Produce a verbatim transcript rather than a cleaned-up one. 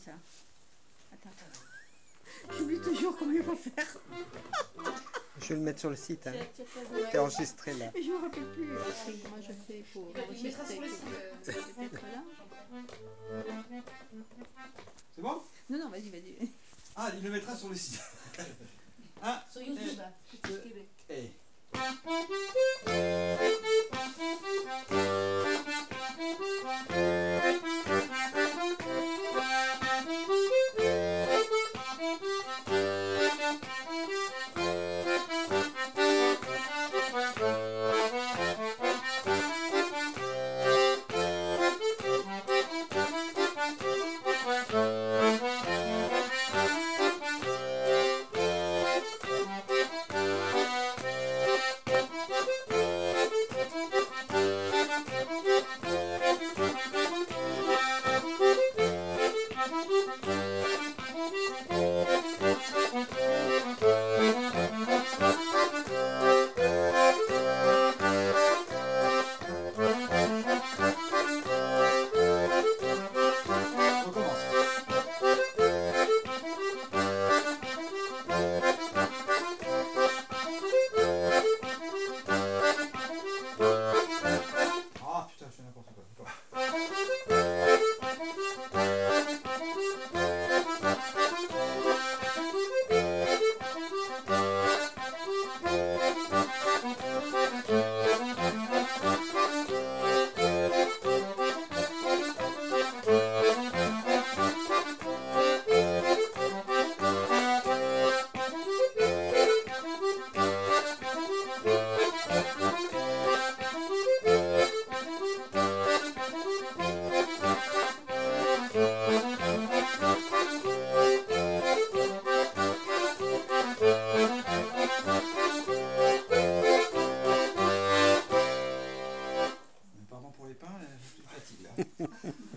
ça. Attends, attends. J'oublie toujours comment il faut faire. Je vais le mettre sur le site. Hein. T'es enregistré là. Mais je me rappelle plus après, comment je fais pour enregistrer. Peut-être là. C'est bon? Non, non, vas-y, vas-y. Ah, il le mettra sur le site. Ah, sur YouTube, euh, Québec. Hey. Pardon pour les pains, je suis fatigué là.